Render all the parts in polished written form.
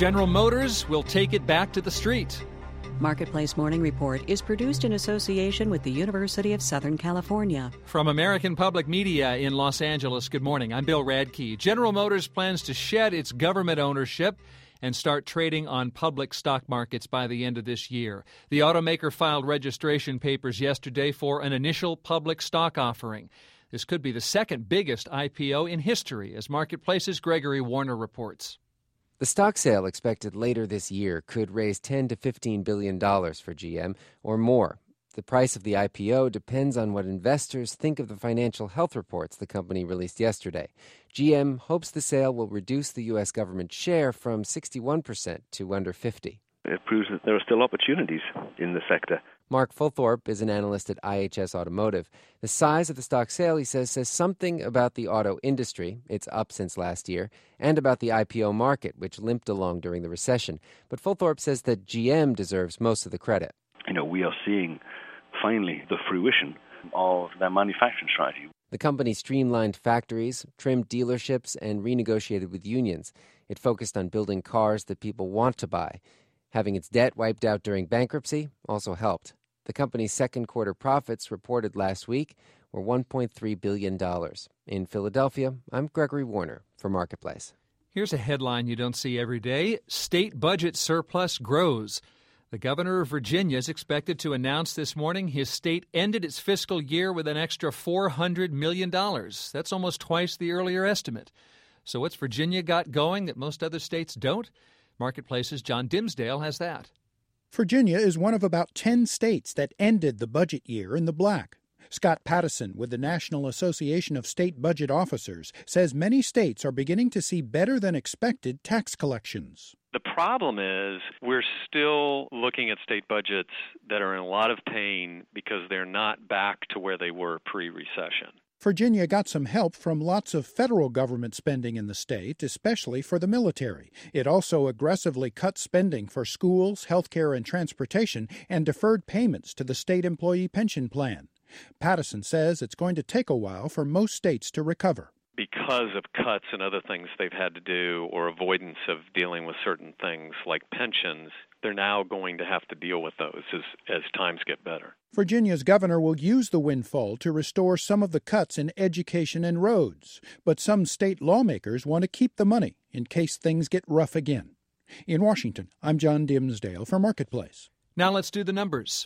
General Motors will take it back to the street. Marketplace Morning Report is produced in association with the University of Southern California. From American Public Media in Los Angeles, good morning. I'm Bill Radke. General Motors plans to shed its government ownership and start trading on public stock markets by the end of this year. The automaker filed registration papers yesterday for an initial public stock offering. This could be the second biggest IPO in history, as Marketplace's Gregory Warner reports. The stock sale expected later this year could raise $10 to $15 billion for GM or more. The price of the IPO depends on what investors think of the financial health reports the company released yesterday. GM hopes the sale will reduce the U.S. government share from 61% to under 50%. It proves that there are still opportunities in the sector. Mark Fulthorpe is an analyst at IHS Automotive. The size of the stock sale, he says something about the auto industry, it's up since last year, and about the IPO market, which limped along during the recession. But Fulthorpe says that GM deserves most of the credit. We are seeing, finally, the fruition of their manufacturing strategy. The company streamlined factories, trimmed dealerships, and renegotiated with unions. It focused on building cars that people want to buy. Having its debt wiped out during bankruptcy also helped. The company's second quarter profits reported last week were $1.3 billion. In Philadelphia, I'm Gregory Warner for Marketplace. Here's a headline you don't see every day. State budget surplus grows. The governor of Virginia is expected to announce this morning his state ended its fiscal year with an extra $400 million. That's almost twice the earlier estimate. So what's Virginia got going that most other states don't? Marketplace's John Dimsdale has that. Virginia is one of about 10 states that ended the budget year in the black. Scott Pattison with the National Association of State Budget Officers says many states are beginning to see better than expected tax collections. The problem is we're still looking at state budgets that are in a lot of pain because they're not back to where they were pre-recession. Virginia got some help from lots of federal government spending in the state, especially for the military. It also aggressively cut spending for schools, healthcare, and transportation, and deferred payments to the state employee pension plan. Pattison says it's going to take a while for most states to recover. Because of cuts and other things they've had to do or avoidance of dealing with certain things like pensions, they're now going to have to deal with those as times get better. Virginia's governor will use the windfall to restore some of the cuts in education and roads. But some state lawmakers want to keep the money in case things get rough again. In Washington, I'm John Dimsdale for Marketplace. Now let's do the numbers.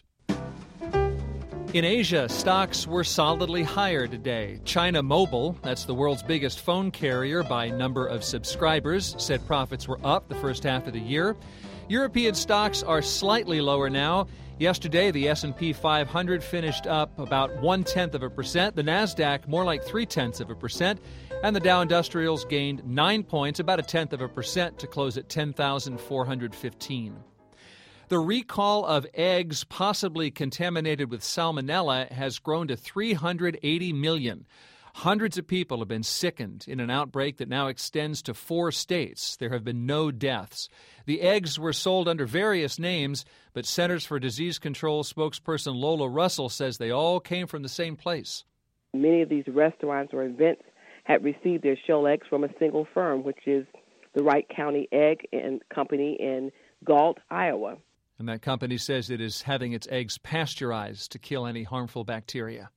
In Asia, stocks were solidly higher today. China Mobile, that's the world's biggest phone carrier by number of subscribers, said profits were up the first half of the year. European stocks are slightly lower now. Yesterday, the S&P 500 finished up about 0.1%. The Nasdaq more like 0.3%, and the Dow Industrials gained 9 points, about 0.1% to close at 10,415. The recall of eggs possibly contaminated with salmonella has grown to 380 million. Hundreds of people have been sickened in an outbreak that now extends to 4 states. There have been no deaths. The eggs were sold under various names, but Centers for Disease Control spokesperson Lola Russell says they all came from the same place. Many of these restaurants or events had received their shell eggs from a single firm, which is the Wright County Egg and Company in Galt, Iowa. And that company says it is having its eggs pasteurized to kill any harmful bacteria.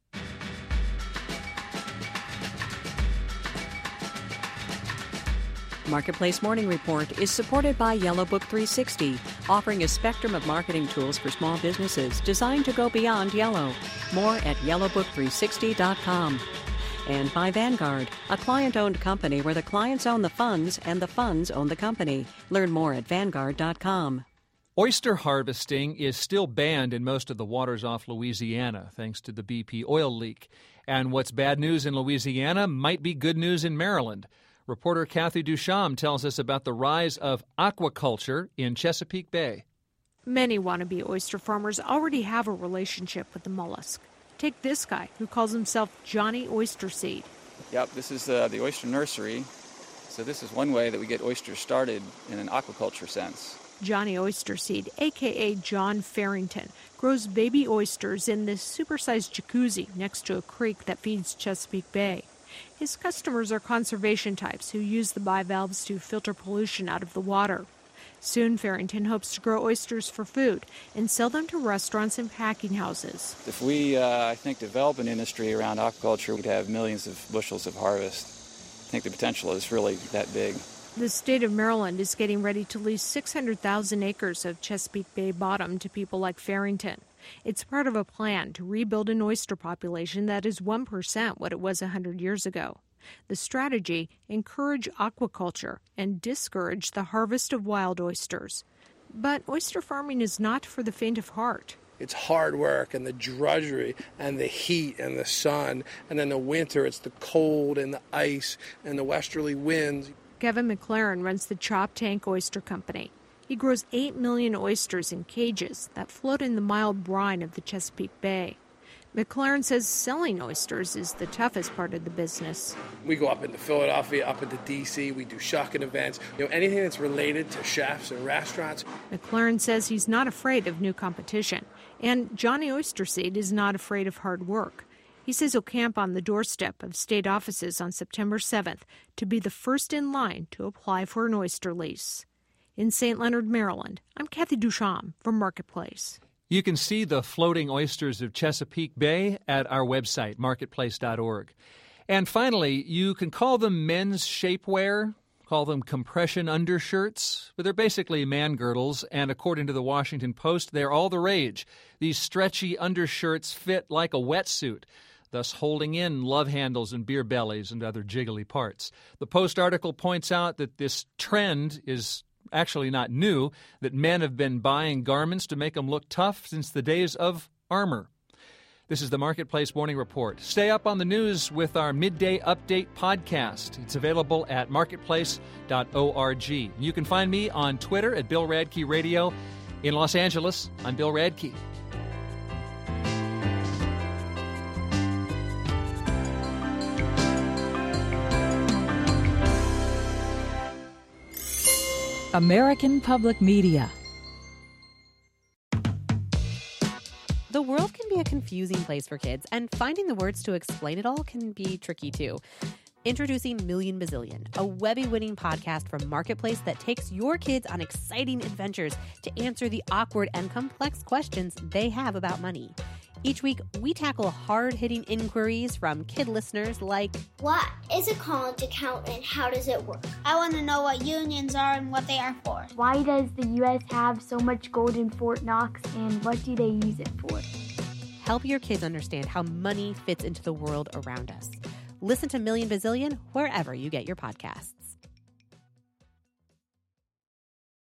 Marketplace Morning Report is supported by Yellow Book 360, offering a spectrum of marketing tools for small businesses designed to go beyond yellow. More at yellowbook360.com. And by Vanguard, a client-owned company where the clients own the funds and the funds own the company. Learn more at Vanguard.com. Oyster harvesting is still banned in most of the waters off Louisiana, thanks to the BP oil leak. And what's bad news in Louisiana might be good news in Maryland. Reporter Kathy Dusham tells us about the rise of aquaculture in Chesapeake Bay. Many wannabe oyster farmers already have a relationship with the mollusk. Take this guy, who calls himself Johnny Oyster Seed. Yep, this is the oyster nursery. So this is one way that we get oysters started in an aquaculture sense. Johnny Oyster Seed, a.k.a. John Farrington, grows baby oysters in this supersized jacuzzi next to a creek that feeds Chesapeake Bay. His customers are conservation types who use the bivalves to filter pollution out of the water. Soon, Farrington hopes to grow oysters for food and sell them to restaurants and packing houses. If we, develop an industry around aquaculture, we'd have millions of bushels of harvest. I think the potential is really that big. The state of Maryland is getting ready to lease 600,000 acres of Chesapeake Bay bottom to people like Farrington. It's part of a plan to rebuild an oyster population that is 1% what it was 100 years ago. The strategy: encourage aquaculture and discourage the harvest of wild oysters. But oyster farming is not for the faint of heart. It's hard work and the drudgery and the heat and the sun. And then the winter, it's the cold and the ice and the westerly winds. Kevin McLaren runs the Chop Tank Oyster Company. He grows 8 million oysters in cages that float in the mild brine of the Chesapeake Bay. McLaren says selling oysters is the toughest part of the business. We go up into Philadelphia, up into D.C., we do shucking events, anything that's related to chefs and restaurants. McLaren says he's not afraid of new competition, and Johnny Oysterseed is not afraid of hard work. He says he'll camp on the doorstep of state offices on September 7th to be the first in line to apply for an oyster lease. In St. Leonard, Maryland, I'm Kathy Duchamp for Marketplace. You can see the floating oysters of Chesapeake Bay at our website, marketplace.org. And finally, you can call them men's shapewear, call them compression undershirts, but they're basically man girdles, and according to the Washington Post, they're all the rage. These stretchy undershirts fit like a wetsuit, thus holding in love handles and beer bellies and other jiggly parts. The Post article points out that this trend is actually not new, that men have been buying garments to make them look tough since the days of armor. This is the Marketplace Morning Report. Stay up on the news with our Midday Update podcast. It's available at marketplace.org. You can find me on Twitter at Bill Radke Radio. In Los Angeles, I'm Bill Radke. American Public Media. The world can be a confusing place for kids, and finding the words to explain it all can be tricky too. Introducing Million Bazillion, a Webby-winning podcast from Marketplace that takes your kids on exciting adventures to answer the awkward and complex questions they have about money. Each week, we tackle hard-hitting inquiries from kid listeners like, what is a college account and how does it work? I want to know what unions are and what they are for. Why does the U.S. have so much gold in Fort Knox and what do they use it for? Help your kids understand how money fits into the world around us. Listen to Million Bazillion wherever you get your podcasts.